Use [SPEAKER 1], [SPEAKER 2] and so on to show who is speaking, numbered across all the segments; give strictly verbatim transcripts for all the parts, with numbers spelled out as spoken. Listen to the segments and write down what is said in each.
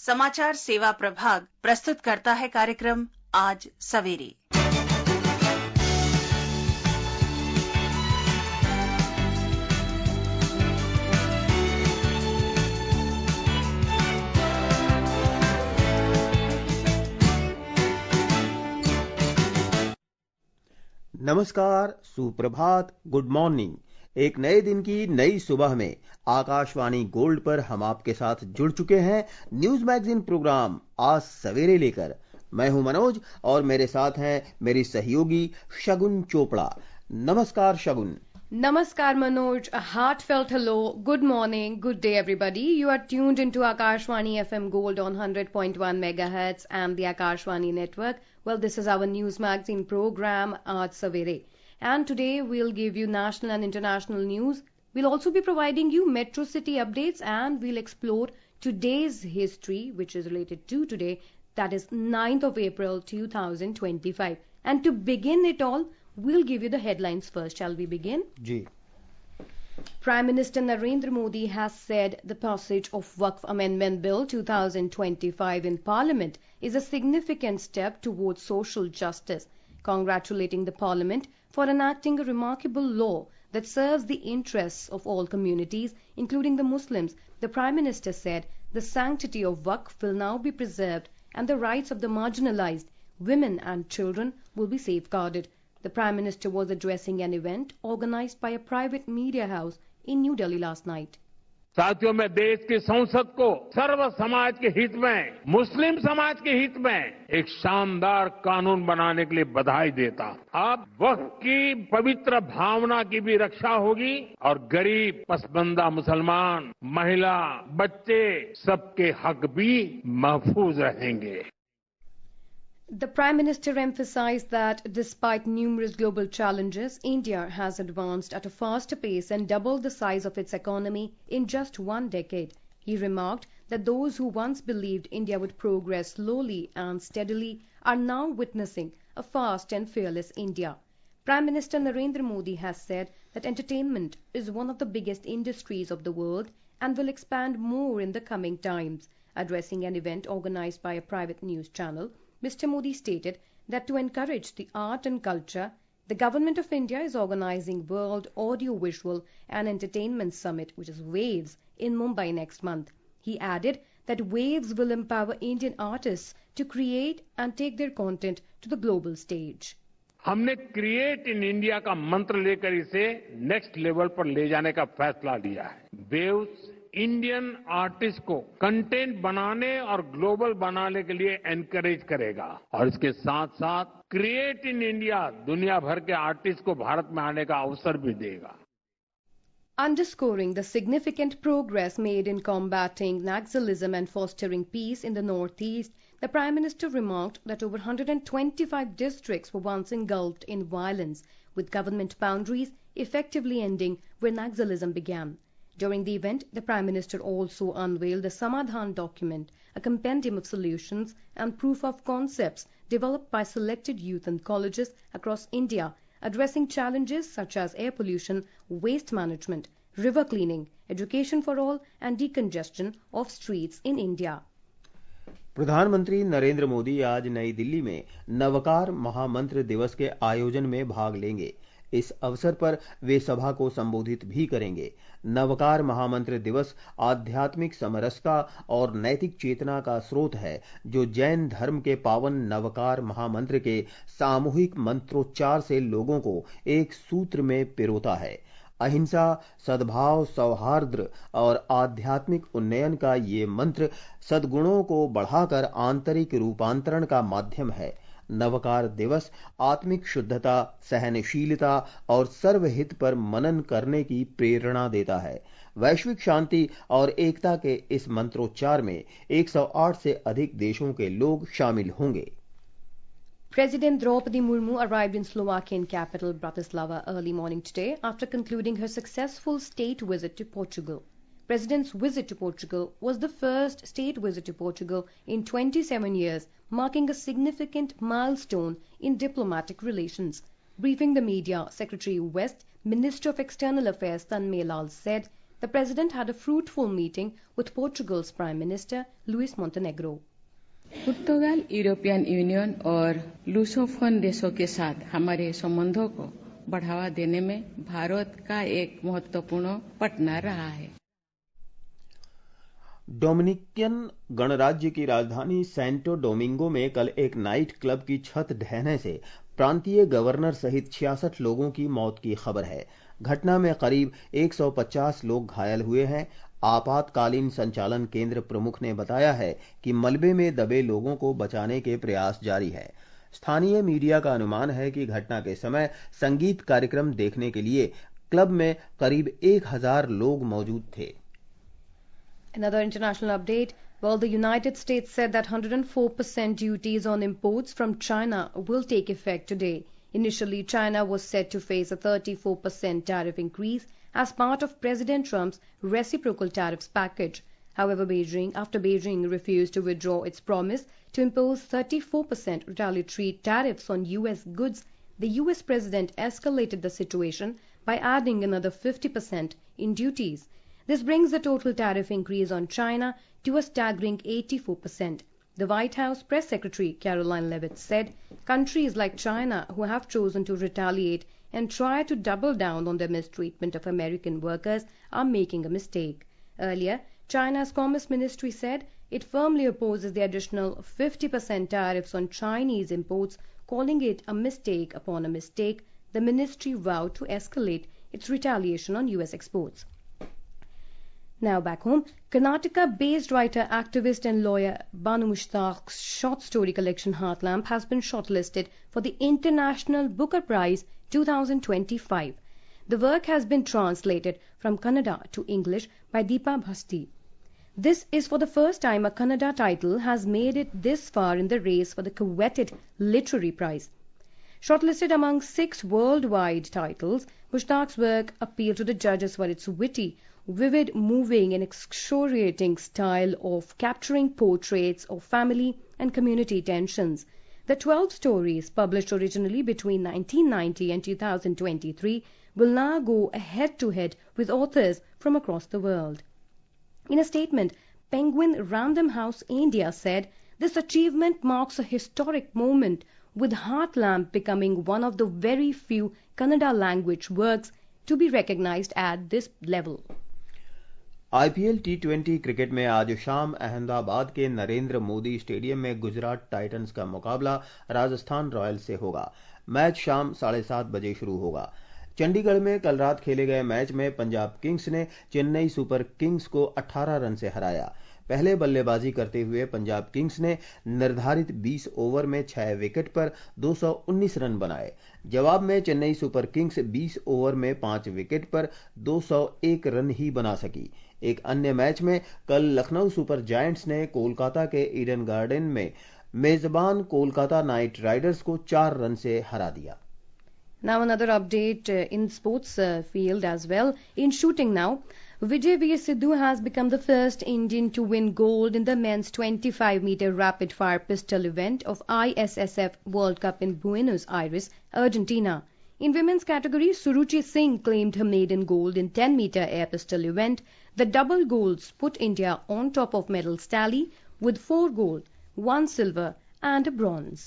[SPEAKER 1] समाचार सेवा प्रभाग प्रस्तुत करता है कार्यक्रम आज सवेरे।
[SPEAKER 2] नमस्कार, सुप्रभात, गुड मॉर्निंग। एक नए दिन की नई सुबह में आकाशवाणी गोल्ड पर हम आपके साथ जुड़ चुके हैं न्यूज मैगजीन प्रोग्राम आज सवेरे लेकर। मैं हूं मनोज और मेरे साथ हैं मेरी सहयोगी शगुन चोपड़ा। नमस्कार शगुन।
[SPEAKER 3] Namaskar Manoj, a heartfelt hello, good morning, good day everybody. You are tuned into Akashvani F M Gold on one hundred point one megahertz and the Akashvani network. Well, this is our news magazine program, Aaj Savere. And today we'll give you national and international news. We'll also be providing you metro city updates and we'll explore today's history, which is related to today, that is ninth of April two thousand twenty-five. And to begin it all, we'll give you the headlines first. Shall we begin?
[SPEAKER 2] Ji.
[SPEAKER 3] Prime Minister Narendra Modi has said the passage of Waqf Amendment Bill two thousand twenty-five in Parliament is a significant step towards social justice, congratulating the Parliament for enacting a remarkable law that serves the interests of all communities, including the Muslims. The Prime Minister said the sanctity of Waqf will now be preserved and the rights of the marginalized, women and children will be safeguarded. The Prime Minister was addressing an event organized by a private media house in New Delhi last night.
[SPEAKER 4] साथियों, मैं देश की संसद को सर्व समाज के हित में, मुस्लिम समाज के हित में एक शानदार कानून बनाने के लिए बधाई देता हूं। अब वक्त की पवित्र भावना की भी रक्षा होगी और गरीब, पसबंदा मुसलमान, महिला, बच्चे सबके हक भी महफूज रहेंगे।
[SPEAKER 3] The Prime Minister emphasized that despite numerous global challenges, India has advanced at a faster pace and doubled the size of its economy in just one decade. He remarked that those who once believed India would progress slowly and steadily are now witnessing a fast and fearless India. Prime Minister Narendra Modi has said that entertainment is one of the biggest industries of the world and will expand more in the coming times. Addressing an event organized by a private news channel, Mister Modi stated that to encourage the art and culture, the Government of India is organizing World Audiovisual and Entertainment Summit, which is WAVES, in Mumbai next month. He added that WAVES will empower Indian artists to create and take their content to the global stage.
[SPEAKER 4] हमने create in India का मंत्र लेकर इसे next level पर ले जाने का फैसला लिया है। वेव्स इंडियन आर्टिस्ट को कंटेंट बनाने और ग्लोबल बनाने के लिए एनकरेज करेगा और इसके साथ साथ क्रिएट इन इंडिया दुनिया भर के आर्टिस्ट को भारत में आने का अवसर भी देगा।
[SPEAKER 3] Underscoring the significant progress made in combating Naxalism and fostering peace in the Northeast, the Prime Minister remarked that over one hundred twenty-five districts were once engulfed in violence, with government boundaries effectively ending where Naxalism began. During the event, the Prime Minister also unveiled the Samadhan document, a compendium of solutions and proof of concepts developed by selected youth and colleges across India, addressing challenges such as air pollution, waste management, river cleaning, education for all, and decongestion of streets in India.
[SPEAKER 2] प्रधानमंत्री नरेंद्र मोदी आज नई दिल्ली में नवकार महामंत्र दिवस के आयोजन में भाग लेंगे। इस अवसर पर वे सभा को संबोधित भी करेंगे। नवकार महामंत्र दिवस आध्यात्मिक समरसता और नैतिक चेतना का स्रोत है, जो जैन धर्म के पावन नवकार महामंत्र के सामूहिक मंत्रोच्चार से लोगों को एक सूत्र में पिरोता है। अहिंसा, सद्भाव, सौहार्द और आध्यात्मिक उन्नयन का ये मंत्र सद्गुणों को बढ़ाकर आंतरिक रूपांतरण का माध्यम है। नवकार दिवस आत्मिक शुद्धता, सहनशीलता और सर्वहित पर मनन करने की प्रेरणा देता है। वैश्विक शांति और एकता के इस मंत्रोच्चार में एक सौ आठ से अधिक देशों के लोग शामिल होंगे।
[SPEAKER 3] President Draupadi Murmu arrived in Slovakian capital Bratislava early morning today after concluding her successful state visit to Portugal. President's visit to Portugal was the first state visit to Portugal in twenty-seven years, marking a significant milestone in diplomatic relations. Briefing the media, Secretary West, Minister of External Affairs Tanmay Lal said The president had a fruitful meeting with Portugal's Prime Minister Luis Montenegro.
[SPEAKER 5] पुर्तगाल European Union और Lusophone देशों के साथ हमारे संबंधों को बढ़ावा देने में भारत का एक महत्वपूर्ण पार्टनर रहा है।
[SPEAKER 2] डोमिनिकन गणराज्य की राजधानी सैंटो डोमिंगो में कल एक नाइट क्लब की छत ढहने से प्रांतीय गवर्नर सहित छियासठ लोगों की मौत की खबर है। घटना में करीब एक सौ पचास लोग घायल हुए हैं। आपातकालीन संचालन केंद्र प्रमुख ने बताया है कि मलबे में दबे लोगों को बचाने के प्रयास जारी है। स्थानीय मीडिया का अनुमान है कि घटना के समय संगीत कार्यक्रम देखने के लिए क्लब में करीब एक हजार लोग मौजूद थे।
[SPEAKER 3] Another international update. Well, the United States said that one hundred four percent duties on imports from China will take effect today. Initially, China was set to face a thirty-four percent tariff increase as part of President Trump's reciprocal tariffs package. However, Beijing, after Beijing refused to withdraw its promise to impose thirty-four percent retaliatory tariffs on U S goods, the U S president escalated the situation by adding another fifty percent in duties. This brings the total tariff increase on China to a staggering eighty-four percent. The White House press secretary Caroline Leavitt said countries like China who have chosen to retaliate and try to double down on their mistreatment of American workers are making a mistake. Earlier, China's Commerce Ministry said it firmly opposes the additional fifty percent tariffs on Chinese imports, calling it a mistake upon a mistake. The ministry vowed to escalate its retaliation on U S exports. Now back home, Karnataka-based writer, activist and lawyer Banu Mushtaq's short story collection Heart Lamp has been shortlisted for the International Booker Prize twenty twenty-five. The work has been translated from Kannada to English by Deepa Bhasti. This is for the first time a Kannada title has made it this far in the race for the coveted literary prize. Shortlisted among six worldwide titles, Mushtaq's work appealed to the judges for its witty, vivid, moving and excoriating style of capturing portraits of family and community tensions. The twelve stories, published originally between nineteen ninety and two thousand twenty-three, will now go head-to-head with authors from across the world. In a statement, Penguin Random House India said, "This achievement marks a historic moment, with Heart Lamp becoming one of the very few Kannada language works to be recognized at this level."
[SPEAKER 2] IPL T twenty cricket में आज शाम अहमदाबाद के Narendra Modi stadium में Gujarat Titans का मुकाबला Rajasthan Royals से होगा। Match शाम साढ़े सात बजे शुरू होगा। चंडीगढ़ में कल रात खेले गए मैच में पंजाब किंग्स ने चेन्नई सुपर किंग्स को अठारह रन से हराया। पहले बल्लेबाजी करते हुए पंजाब किंग्स ने निर्धारित बीस ओवर में छह विकेट पर दो सौ उन्नीस रन बनाए। जवाब में चेन्नई सुपर किंग्स बीस ओवर में पांच विकेट पर दो सौ एक रन ही बना सकी। एक अन्य मैच में कल लखनऊ सुपर जायंट्स ने कोलकाता के ईडन गार्डन में मेजबान कोलकाता नाइट राइडर्स को चार रन से हरा दिया।
[SPEAKER 3] Now another update uh, in sports uh, field as well. In shooting now, Vijay Veer Sidhu has become the first Indian to win gold in the men's twenty-five meter rapid fire pistol event of I S S F World Cup in Buenos Aires, Argentina. In women's category, Suruchi Singh claimed her maiden gold in ten meter air pistol event. The double golds put India on top of medals tally with four gold, one silver and a bronze.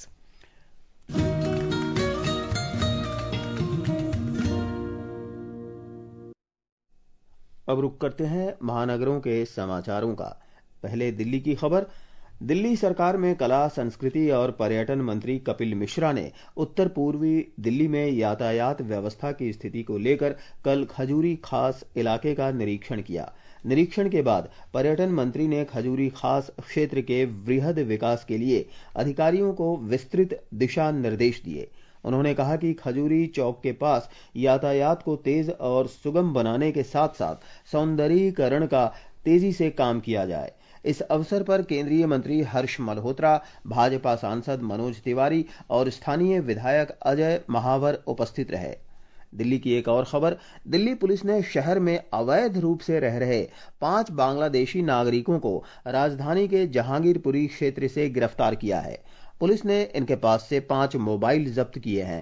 [SPEAKER 2] अब रुक करते हैं महानगरों के समाचारों का। पहले दिल्ली की खबर। दिल्ली सरकार में कला, संस्कृति और पर्यटन मंत्री कपिल मिश्रा ने उत्तर पूर्वी दिल्ली में यातायात व्यवस्था की स्थिति को लेकर कल खजूरी खास इलाके का निरीक्षण किया। निरीक्षण के बाद पर्यटन मंत्री ने खजूरी खास क्षेत्र के वृहद विकास के लिए अधिकारियों को विस्तृत दिशा निर्देश दिए। उन्होंने कहा कि खजूरी चौक के पास यातायात को तेज और सुगम बनाने के साथ साथ सौंदर्यीकरण का तेजी से काम किया जाए। इस अवसर पर केंद्रीय मंत्री हर्ष मल्होत्रा, भाजपा सांसद मनोज तिवारी और स्थानीय विधायक अजय महावर उपस्थित रहे। दिल्ली की एक और खबर। दिल्ली पुलिस ने शहर में अवैध रूप से रह रहे पांच बांग्लादेशी नागरिकों को राजधानी के जहांगीरपुरी क्षेत्र से गिरफ्तार किया है। पुलिस ने इनके पास से पांच मोबाइल जब्त किए हैं।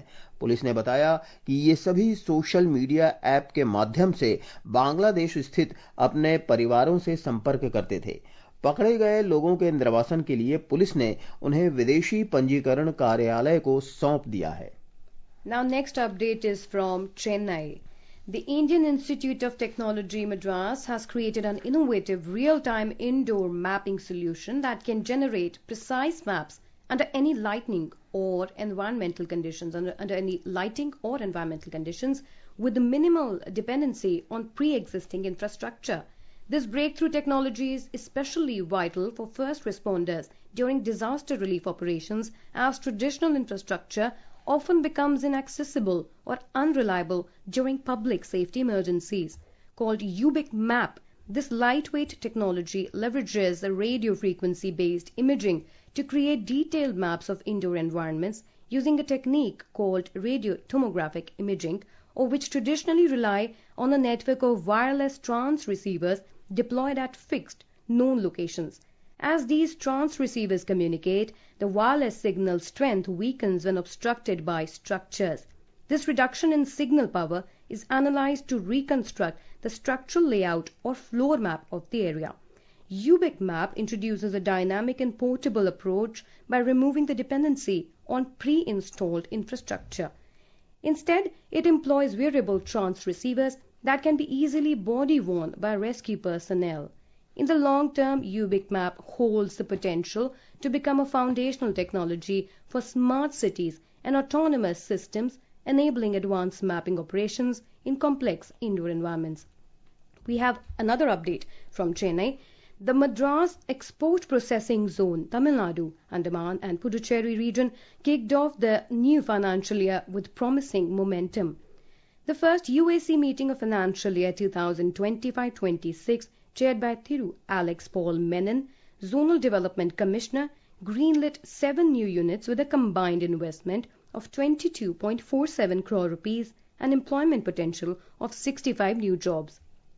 [SPEAKER 2] पुलिस ने बताया कि ये सभी सोशल मीडिया ऐप के माध्यम से बांग्लादेश स्थित अपने परिवारों से संपर्क करते थे। पकड़े गए लोगों के निर्वासन के लिए पुलिस ने उन्हें विदेशी पंजीकरण कार्यालय को सौंप दिया है।
[SPEAKER 3] Now next update is from Chennai. The Indian Institute of Technology Madras has created an innovative real-time indoor mapping solution that can generate precise maps under any lighting or environmental conditions, under, under any lighting or environmental conditions with minimal dependency on pre-existing infrastructure. This breakthrough technology is especially vital for first responders during disaster relief operations, as traditional infrastructure often becomes inaccessible or unreliable during public safety emergencies. Called UBIC Map, this lightweight technology leverages a radio frequency based imaging to create detailed maps of indoor environments using a technique called radio tomographic imaging, or which traditionally rely on a network of wireless transceivers deployed at fixed, known locations. As these transceivers communicate, the wireless signal strength weakens when obstructed by structures. This reduction in signal power is analyzed to reconstruct the structural layout or floor map of the area. UBIC Map introduces a dynamic and portable approach by removing the dependency on pre-installed infrastructure. Instead, it employs wearable transceivers that can be easily body-worn by rescue personnel. In the long term, UBIC Map holds the potential to become a foundational technology for smart cities and autonomous systems, enabling advanced mapping operations in complex indoor environments. We have another update from Chennai. The Madras Export Processing Zone, Tamil Nadu, Andaman and Puducherry region kicked off the new financial year with promising momentum. The first U A C meeting of financial year twenty twenty-five twenty-six, chaired by Thiru Alex Paul Menon, Zonal Development Commissioner, greenlit seven new units with a combined investment of twenty-two point four seven crore rupees and employment potential of sixty-five new jobs.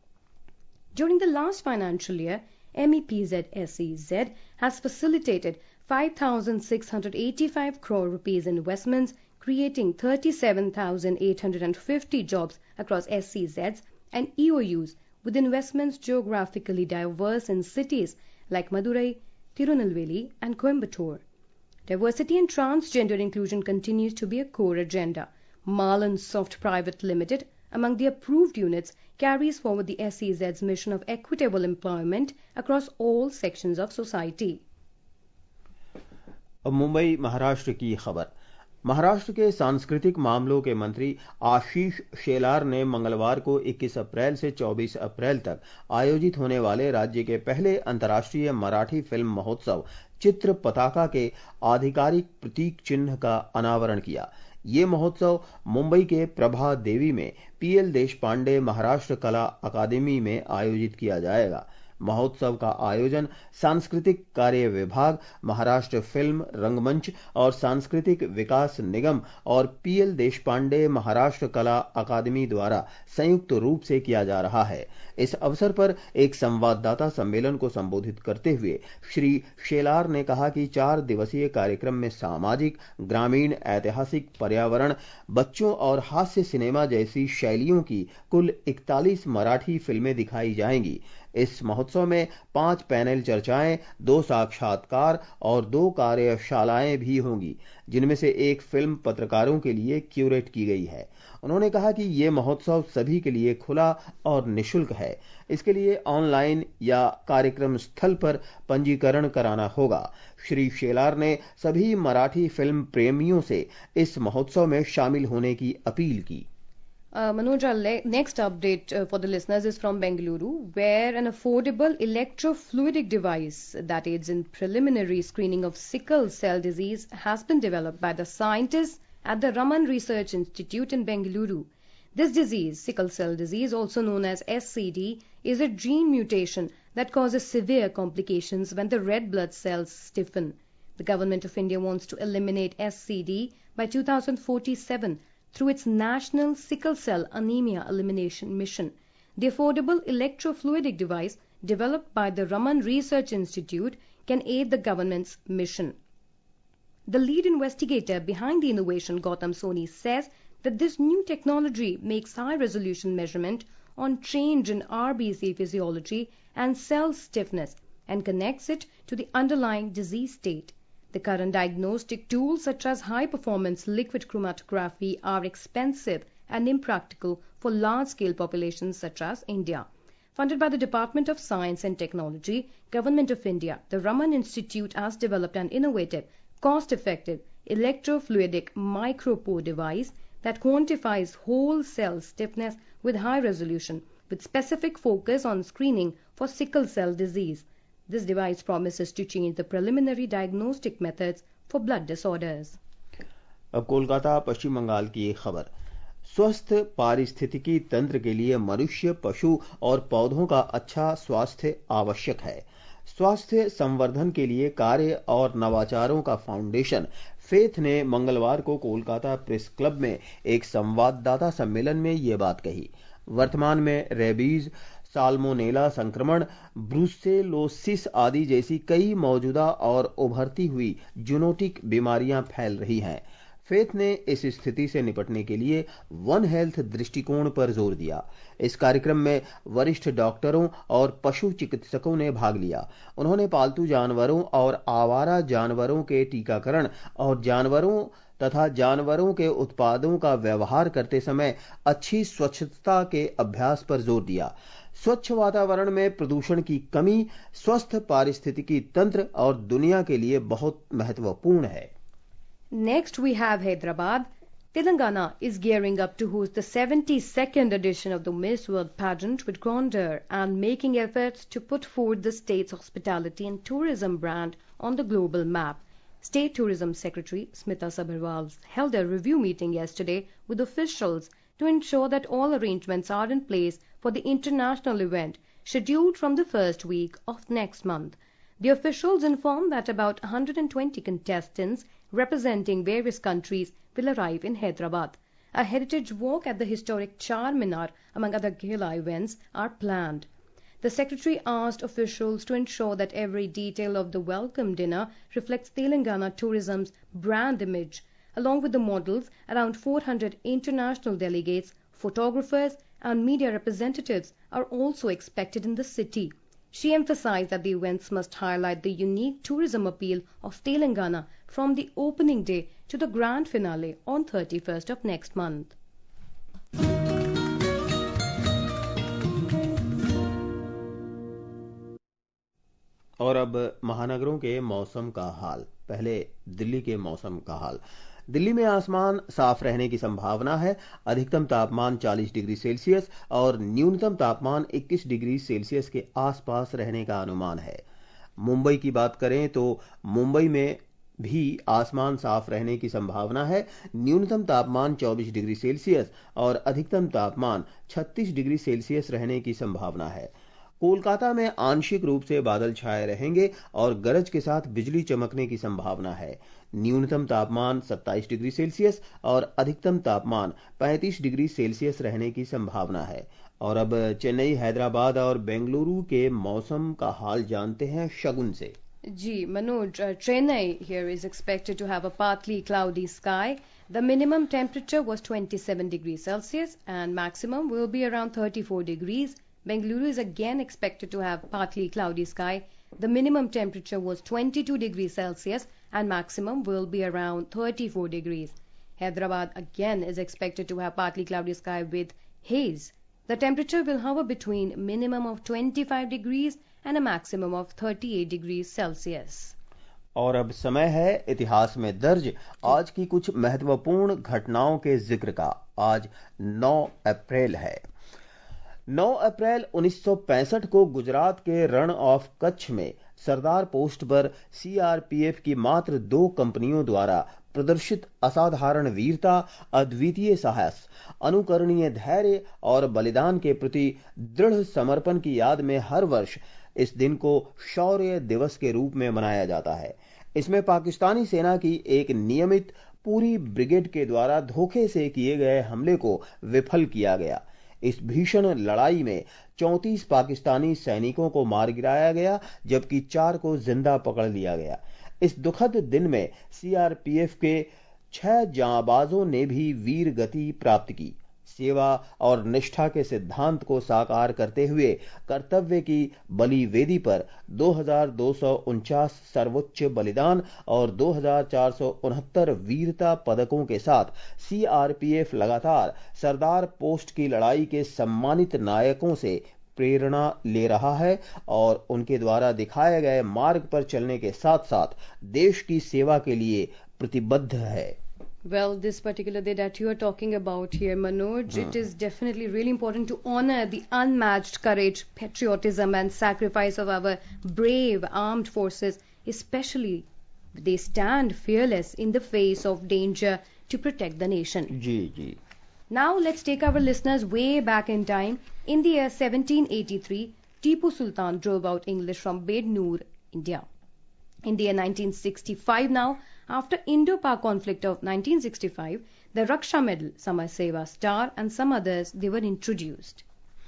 [SPEAKER 3] During the last financial year, M E P Z S E Z has facilitated five thousand six hundred eighty-five crore rupees investments, creating thirty-seven thousand eight hundred fifty jobs across S C Zs and E O Us, with investments geographically diverse in cities like Madurai, Tirunelveli and Coimbatore. Diversity and transgender inclusion continues to be a core agenda. Marlon Soft Private Limited, among the approved units, carries forward the S C Z's mission of equitable employment across all sections of society.
[SPEAKER 2] अब मुंबई महाराष्ट्र की खबर। महाराष्ट्र के सांस्कृतिक मामलों के मंत्री आशीष शेलार ने मंगलवार को इक्कीस अप्रैल से चौबीस अप्रैल तक आयोजित होने वाले राज्य के पहले अंतर्राष्ट्रीय मराठी फिल्म महोत्सव चित्र पताका के आधिकारिक प्रतीक चिन्ह का अनावरण किया। ये महोत्सव मुंबई के प्रभा देवी में पीएल देशपांडे महाराष्ट्र कला अकादमी में आयोजित किया जाएगा। महोत्सव का आयोजन सांस्कृतिक कार्य विभाग, महाराष्ट्र फिल्म रंगमंच और सांस्कृतिक विकास निगम और पीएल देशपांडे महाराष्ट्र कला अकादमी द्वारा संयुक्त रूप से किया जा रहा है। इस अवसर पर एक संवाददाता सम्मेलन को संबोधित करते हुए श्री शेलार ने कहा कि चार दिवसीय कार्यक्रम में सामाजिक, ग्रामीण, ऐतिहासिक, पर्यावरण, बच्चों और हास्य सिनेमा जैसी शैलियों की कुल इकतालीस मराठी फिल्में दिखाई जाएंगी। इस महोत्सव में पांच पैनल चर्चाएं, दो साक्षात्कार और दो कार्यशालाएं भी होंगी, जिनमें से एक फिल्म पत्रकारों के लिए क्यूरेट की गई है। उन्होंने कहा कि ये महोत्सव सभी के लिए खुला और निःशुल्क है। इसके लिए ऑनलाइन या कार्यक्रम स्थल पर पंजीकरण कराना होगा। श्री शेलार ने सभी मराठी फिल्म प्रेमियों से इस महोत्सव में शामिल होने की अपील की।
[SPEAKER 3] Uh, Manoj, our next update uh, for the listeners is from Bengaluru, where an affordable electrofluidic device that aids in preliminary screening of sickle cell disease has been developed by the scientists at the Raman Research Institute in Bengaluru. This disease, sickle cell disease, also known as S C D, is a gene mutation that causes severe complications when the red blood cells stiffen. The Government of India wants to eliminate S C D by two thousand forty-seven through its National Sickle Cell Anemia Elimination Mission. The affordable electrofluidic device developed by the Raman Research Institute can aid the government's mission. The lead investigator behind the innovation, Gautam Soni, says that this new technology makes high-resolution measurement on change in R B C physiology and cell stiffness and connects it to the underlying disease state. The current diagnostic tools such as high-performance liquid chromatography are expensive and impractical for large-scale populations such as India. Funded by the Department of Science and Technology, Government of India, the Raman Institute has developed an innovative, cost-effective electrofluidic micropore device that quantifies whole cell stiffness with high resolution, with specific focus on screening for sickle cell disease. This device promises to change the preliminary diagnostic methods for blood disorders.
[SPEAKER 2] अब कोलकाता पश्चिम बंगाल की एक खबर। स्वस्थ पारिस्थितिकी तंत्र के लिए मनुष्य, पशु और पौधों का अच्छा स्वास्थ्य आवश्यक है। स्वास्थ्य संवर्धन के लिए कार्य और नवाचारों का फाउंडेशन फेथ ने मंगलवार को कोलकाता प्रेस क्लब में एक संवाददाता सम्मेलन में ये बात कही। वर्तमान में रेबीज, साल्मोनेला संक्रमण, ब्रुसेलोसिस आदि जैसी कई मौजूदा और उभरती हुई जूनोटिक बीमारियां फैल रही हैं। फेथ ने इस स्थिति से निपटने के लिए वन हेल्थ दृष्टिकोण पर जोर दिया। इस कार्यक्रम में वरिष्ठ डॉक्टरों और पशु चिकित्सकों ने भाग लिया। उन्होंने पालतू जानवरों और आवारा जानवरों के टीकाकरण और जानवरों तथा जानवरों के उत्पादों का व्यवहार करते समय अच्छी स्वच्छता के अभ्यास पर जोर दिया। स्वच्छ वातावरण में प्रदूषण की कमी स्वस्थ पारिस्थितिकी तंत्र और दुनिया के लिए बहुत महत्वपूर्ण है।
[SPEAKER 3] Next we have Hyderabad. Telangana is gearing up to host the seventy-second edition of the Miss World pageant with grandeur and making efforts to put forward the state's hospitality and tourism brand on the global map. State Tourism Secretary Smita Sabharwal held a review meeting yesterday with officials to ensure that all arrangements are in place for the international event scheduled from the first week of next month. The officials informed that about one hundred twenty contestants representing various countries will arrive in Hyderabad. A heritage walk at the historic Charminar, among other gala events, are planned. The Secretary asked officials to ensure that every detail of the welcome dinner reflects Telangana tourism's brand image. Along with the models, around four hundred international delegates, photographers and media representatives are also expected in the city. She emphasized that the events must highlight the unique tourism appeal of Telangana from the opening day to the grand finale on thirty-first of next month.
[SPEAKER 2] और अब महानगरों के मौसम का हाल। पहले दिल्ली के मौसम का हाल। दिल्ली में आसमान साफ रहने की संभावना है। अधिकतम तापमान चालीस डिग्री सेल्सियस और न्यूनतम तापमान इक्कीस डिग्री सेल्सियस के आसपास रहने का अनुमान है। मुंबई की बात करें तो मुंबई में भी आसमान साफ रहने की संभावना है। न्यूनतम तापमान चौबीस डिग्री सेल्सियस और अधिकतम तापमान छत्तीस डिग्री सेल्सियस रहने की संभावना है। कोलकाता में आंशिक रूप से बादल छाए रहेंगे और गरज के साथ बिजली चमकने की संभावना है। न्यूनतम तापमान सत्ताईस डिग्री सेल्सियस और अधिकतम तापमान पैंतीस डिग्री सेल्सियस रहने की संभावना है। और अब चेन्नई, हैदराबाद और बेंगलुरु के मौसम का हाल जानते हैं शगुन से।
[SPEAKER 3] जी Manoj, uh, Chennai here is expected to have a partly cloudy sky. The minimum temperature was twenty-seven degrees Celsius and maximum will be around thirty-four degrees. Bengaluru is again expected to have partly cloudy sky. The minimum temperature was twenty-two degrees Celsius and maximum will be around thirty-four degrees. Hyderabad again is expected to have partly cloudy sky with haze. The temperature will hover between minimum of twenty-five degrees and a maximum of thirty-eight degrees Celsius.
[SPEAKER 2] और अब समय है इतिहास में दर्ज आज की कुछ महत्वपूर्ण घटनाओं के जिक्र का। आज नौ अप्रैल है। नौ अप्रैल उन्नीस सौ पैंसठ को गुजरात के रण ऑफ कच्छ में सरदार पोस्ट पर सीआरपीएफ की मात्र दो कंपनियों द्वारा प्रदर्शित असाधारण वीरता, अद्वितीय साहस, अनुकरणीय धैर्य और बलिदान के प्रति दृढ़ समर्पण की याद में हर वर्ष इस दिन को शौर्य दिवस के रूप में मनाया जाता है। इसमें पाकिस्तानी सेना की एक नियमित पूरी ब्रिगेड के द्वारा धोखे से किए गए हमले को विफल किया गया। इस भीषण लड़ाई में चौंतीस पाकिस्तानी सैनिकों को मार गिराया गया, जबकि चार को जिंदा पकड़ लिया गया। इस दुखद दिन में सीआरपीएफ के छह जांबाजों ने भी वीर गति प्राप्त की। सेवा और निष्ठा के सिद्धांत को साकार करते हुए कर्तव्य की बलि वेदी पर दो हज़ार दो सौ उनचास सर्वोच्च बलिदान और दो हज़ार चार सौ उनहत्तर वीरता पदकों के साथ सीआरपीएफ लगातार सरदार पोस्ट की लड़ाई के सम्मानित नायकों से प्रेरणा ले रहा है और उनके द्वारा दिखाए गए मार्ग पर चलने के साथ साथ देश की सेवा के लिए प्रतिबद्ध है।
[SPEAKER 3] Well, this particular day that you are talking about here, Manoj, hmm. it is definitely really important to honor the unmatched courage, patriotism and sacrifice of our brave armed forces, especially they stand fearless in the face of danger to protect the nation.
[SPEAKER 2] Ji, ji.
[SPEAKER 3] Now let's take our listeners way back in time. In the year seventeen eighty-three, Tipu Sultan drove out English from Bednoor, India. In the year nineteen sixty-five now, after Indo-Pak conflict of nineteen sixty-five, the Raksha Medal, Samar Seva Star and some others, they were introduced.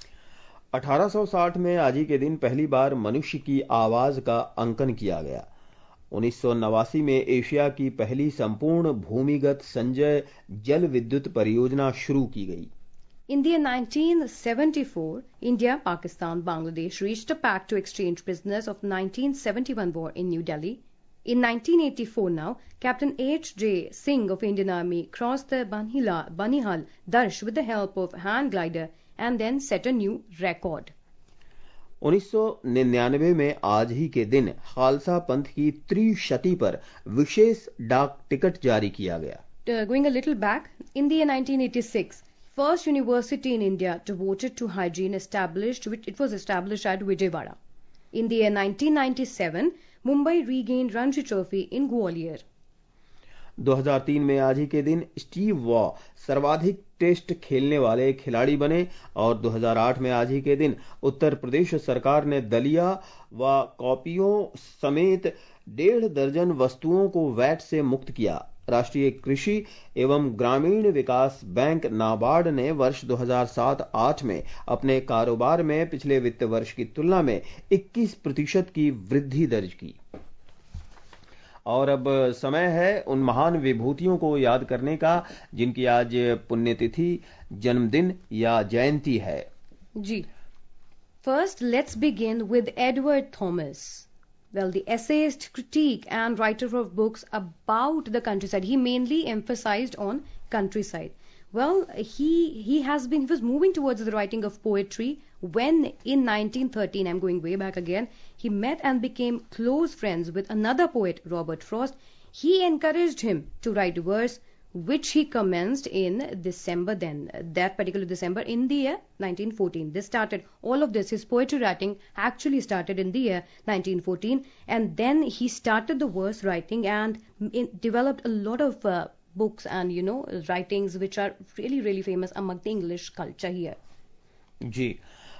[SPEAKER 2] अठारह सौ साठ में आज ही के दिन पहली बार मनुष्य की आवाज का अंकन किया गया। उन्नीस सौ नवासी में एशिया की पहली संपूर्ण भूमिगत संचय जल विद्युत परियोजना शुरू की गई।
[SPEAKER 3] In the year nineteen seventy-four, India, Pakistan, Bangladesh reached a pact to exchange prisoners of nineteen seventy-one war in New Delhi. In nineteen eighty-four now, Captain H J Singh of Indian Army crossed the Banihal, Banihal Darsh with the help of hand glider and then set a new record.
[SPEAKER 2] उन्नीस सौ निन्यानवे में आज ही के दिन खालसा पंथ की त्रिशती पर विशेष डाक टिकट जारी किया गया।
[SPEAKER 3] Uh, going a little back, in the year nineteen eighty-six, first university in India devoted to hygiene established, which it was established at Vijayawada. In the year nineteen ninety-seven, Mumbai regained Ranji Trophy in Gwalior.
[SPEAKER 2] दो हज़ार तीन में आज ही के दिन Steve Waugh सर्वाधिक test खेलने वाले खिलाड़ी बने और दो हज़ार आठ में आज ही के दिन उत्तर प्रदेश सरकार ने दलिया व कॉपियों समेत डेढ़ दर्जन वस्तुओं को वैट से मुक्त किया। राष्ट्रीय कृषि एवं ग्रामीण विकास बैंक नाबार्ड ने वर्ष दो हज़ार सात आठ में अपने कारोबार में पिछले वित्त वर्ष की तुलना में इक्कीस प्रतिशत की वृद्धि दर्ज की। और अब समय है उन महान विभूतियों को याद करने का जिनकी आज पुण्यतिथि, जन्मदिन या जयंती है।
[SPEAKER 3] जी, first let's begin with Edward Thomas. Well, the essayist, critic and writer of books about the countryside. He mainly emphasized on countryside. Well, he he has been, he was moving towards the writing of poetry when in nineteen thirteen, I'm going way back again, he met and became close friends with another poet, Robert Frost. He encouraged him to write verse, which he commenced in December then, that particular December in the year nineteen fourteen. This started, all of this, his poetry writing actually started in the year nineteen fourteen, and then he started the verse writing and in, developed a lot of uh, books and, you know, writings which are really, really famous among the English culture here.
[SPEAKER 2] जी,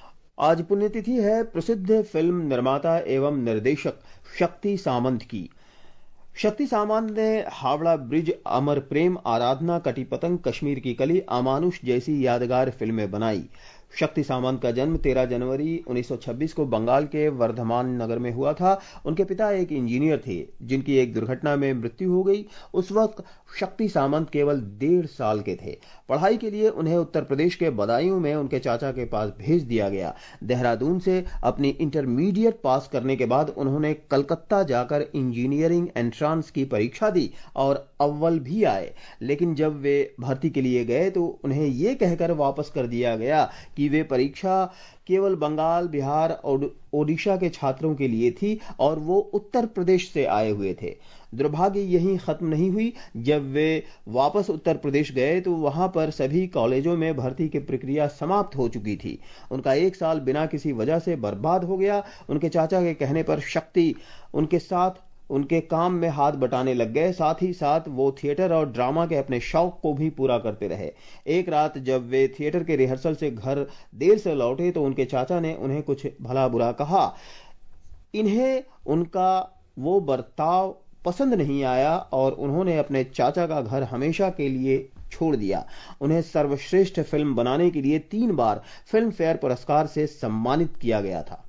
[SPEAKER 2] आज पुण्यतिथि है प्रसिद्ध film निर्माता एवं निर्देशक शक्ति सामंत की। शक्ति सामंत ने हावड़ा ब्रिज, अमर प्रेम, आराधना, कटी पतंग, कश्मीर की कली, अमानुष जैसी यादगार फिल्में बनाई। शक्ति सामंत का जन्म तेरह जनवरी उन्नीस सौ छब्बीस को बंगाल के वर्धमान नगर में हुआ था। उनके पिता एक इंजीनियर थे जिनकी एक दुर्घटना में मृत्यु हो गई। उस वक्त शक्ति सामंत केवल डेढ़ साल के थे। पढ़ाई के लिए उन्हें उत्तर प्रदेश के बदायूं में उनके चाचा के पास भेज दिया गया। देहरादून से अपनी इंटरमीडिएट पास करने के बाद उन्होंने कलकत्ता जाकर इंजीनियरिंग एंट्रांस की परीक्षा दी और अव्वल भी आए, लेकिन जब वे भर्ती के लिए गए तो उन्हें यह कहकर वापस कर दिया गया कि वे परीक्षा केवल बंगाल, बिहार और ओडिशा के छात्रों के लिए थी और वो उत्तर प्रदेश से आए हुए थे। दुर्भाग्य यहीं खत्म नहीं हुई। जब वे वापस उत्तर प्रदेश गए तो वहां पर सभी कॉलेजों में भर्ती की प्रक्रिया समाप्त हो चुकी थी। उनका एक साल बिना किसी वजह से बर्बाद हो गया। उनके चाचा के कहने पर शक्ति उनके साथ उनके काम में हाथ बटाने लग गए। साथ ही साथ वो थिएटर और ड्रामा के अपने शौक को भी पूरा करते रहे। एक रात जब वे थिएटर के रिहर्सल से घर देर से लौटे तो उनके चाचा ने उन्हें कुछ भला बुरा कहा। इन्हें उनका वो बर्ताव पसंद नहीं आया और उन्होंने अपने चाचा का घर हमेशा के लिए छोड़ दिया। उन्हें सर्वश्रेष्ठ फिल्म बनाने के लिए तीन बार फिल्म फेयर पुरस्कार से सम्मानित किया गया था।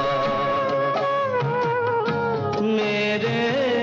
[SPEAKER 6] मेरे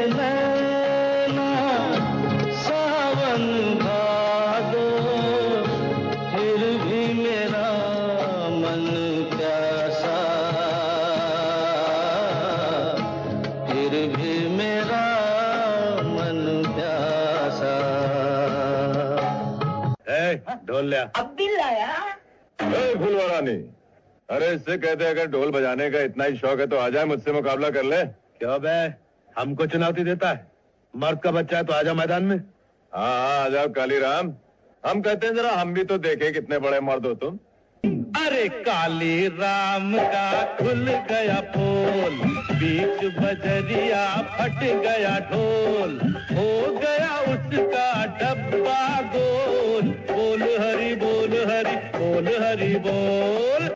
[SPEAKER 7] ढोल लिया।
[SPEAKER 8] अब भी लाया।
[SPEAKER 7] फुलवारानी, अरे इससे कहते अगर ढोल बजाने का इतना ही शौक है तो आ जाए, मुझसे मुकाबला कर ले।
[SPEAKER 8] क्यों बे, हमको चुनौती देता है? मर्द का बच्चा है तो आजा मैदान में।
[SPEAKER 7] हाँ हाँ आ जाओ काली राम, हम कहते हैं जरा हम भी तो देखे कितने बड़े मर्द हो तुम।
[SPEAKER 8] अरे काली राम का खुल गया पोल, बीच बजरिया फट गया ढोल, हो गया उसका डब्बा गोल, बोल हरि बोल हरि बोल हरि बोल।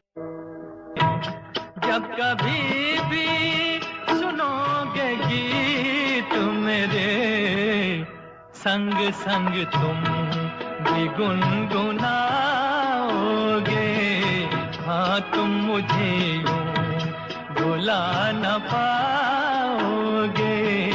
[SPEAKER 6] जब कभी भी सुनोगे गीत मेरे, संग संग तुम भी गुनगुनाओगे, हाँ तुम मुझे यूं भुला न पाओगे।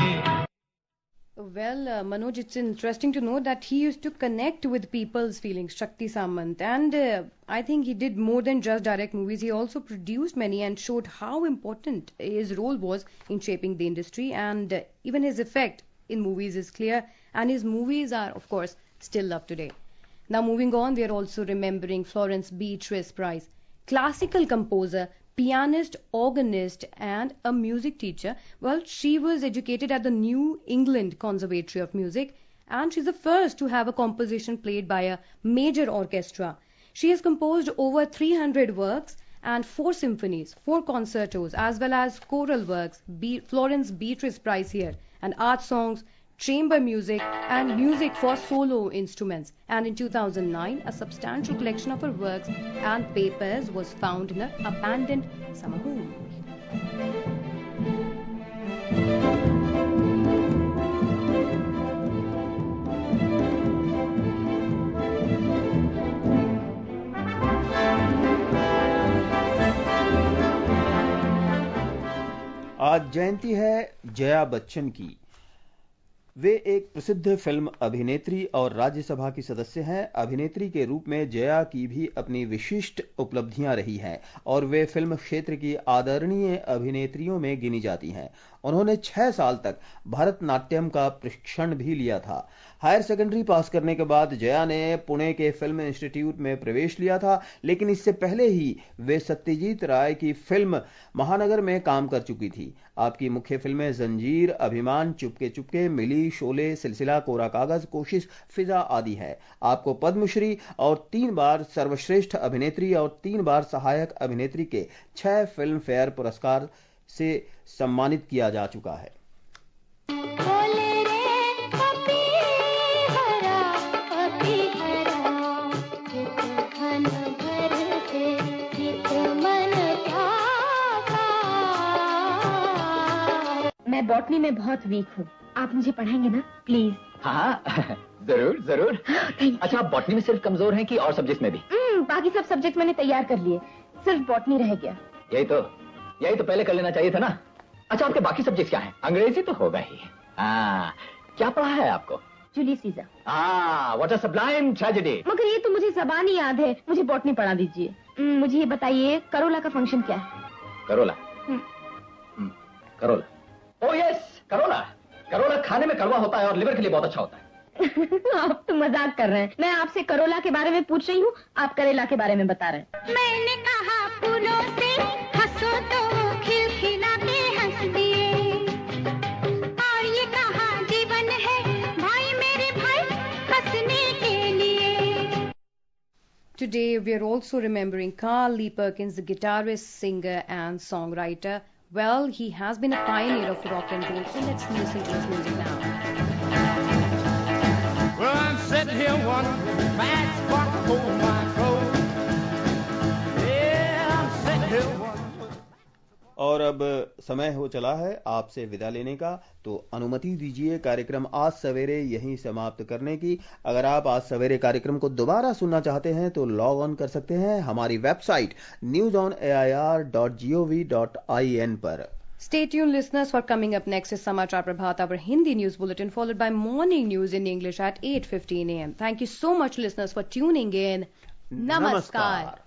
[SPEAKER 3] Well, uh, Manoj, it's interesting to know that he used to connect with people's feelings, Shakti Samant, and uh, I think he did more than just direct movies. He also produced many and showed how important his role was in shaping the industry, and uh, even his effect in movies is clear, and his movies are, of course, still loved today. Now, moving on, we are also remembering Florence Beatrice Price, classical composer, pianist, organist, and a music teacher. Well, she was educated at the New England Conservatory of Music, and she's the first to have a composition played by a major orchestra. She has composed over three hundred works and four symphonies, four concertos, as well as choral works. Be- Florence Beatrice Price here, and art songs, chamber music, and music for solo instruments. And in two thousand nine, a substantial collection of her works and papers was found in her abandoned summer home.
[SPEAKER 2] आज जयंती है जया बच्चन की। वे एक प्रसिद्ध film अभिनेत्री और राज्यसभा की सदस्य हैं। अभिनेत्री के रूप में जया की भी अपनी विशिष्ट उपलब्धियां रही हैं और वे फिल्म क्षेत्र की आदरणीय अभिनेत्रियों में गिनी जाती हैं। उन्होंने छह साल तक भरतनाट्यम का प्रशिक्षण भी लिया था। हायर सेकेंडरी पास करने के बाद जया ने पुणे के फिल्म इंस्टीट्यूट में प्रवेश लिया था, लेकिन इससे पहले ही वे सत्यजीत राय की फिल्म महानगर में काम कर चुकी थी। आपकी मुख्य फिल्में जंजीर, अभिमान, चुपके चुपके, मिली, शोले, सिलसिला, कोरा कागज, कोशिश, फिजा आदि है। आपको पद्मश्री और तीन बार सर्वश्रेष्ठ अभिनेत्री और तीन बार सहायक अभिनेत्री के छह फिल्म फेयर पुरस्कार से सम्मानित किया जा चुका है।
[SPEAKER 9] मैं बॉटनी में बहुत वीक हूँ, आप मुझे पढ़ाएंगे ना प्लीज?
[SPEAKER 10] हाँ जरूर जरूर। अच्छा, आप बॉटनी में सिर्फ कमजोर हैं कि और सब्जेक्ट में भी?
[SPEAKER 9] बाकी सब सब्जेक्ट मैंने तैयार कर लिए, सिर्फ बॉटनी रह गया।
[SPEAKER 10] यही तो यही तो पहले कर लेना चाहिए था ना। अच्छा, आपके बाकी सब्जेक्ट क्या हैं? अंग्रेजी तो होगा ही। हाँ, क्या पढ़ा है आपको?
[SPEAKER 9] Julius Caesar.
[SPEAKER 10] हाँ, व्हाट अ सबलाइम ट्रेजेडी।
[SPEAKER 9] मगर ये तो मुझे ज़बान ही याद है, मुझे बॉटनी पढ़ा दीजिए। मुझे ये बताइए, करोला का फंक्शन क्या है?
[SPEAKER 10] करोला? करोला, ओह यस, करोला। करोला खाने में कड़वा होता है और लिवर के लिए बहुत अच्छा होता है।
[SPEAKER 9] आप तो मजाक कर रहे हैं। मैं आपसे करोला के बारे में पूछ रही हूँ, आप करेला के बारे में बता रहे हैं।
[SPEAKER 11] मैंने कहा फूलों से हंसो तो खिलखिला के हंस दिए, और ये कहा जीवन है भाई मेरे भाई हंसने के लिए।
[SPEAKER 3] Today we are also remembering Carl Lee Perkins, the guitarist, singer and songwriter. Well, he has been a pioneer of rock and roll, so let's listen to his music now.
[SPEAKER 6] Well, I'm sitting here one bad spot for my clothes. Yeah, I'm sitting here one.
[SPEAKER 2] और अब समय हो चला है आपसे विदा लेने का, तो अनुमति दीजिए कार्यक्रम आज सवेरे यहीं समाप्त करने की। अगर आप आज सवेरे कार्यक्रम को दोबारा सुनना चाहते हैं तो लॉग ऑन कर सकते हैं हमारी website news on A I R dot G O V dot I N पर।
[SPEAKER 3] Stay tuned, listeners, for coming up next is Samachar Prabhat, our Hindi news bulletin, followed by morning news in English at eight fifteen a m. Thank you so much, listeners, for tuning in. Namaskar. Namaskar.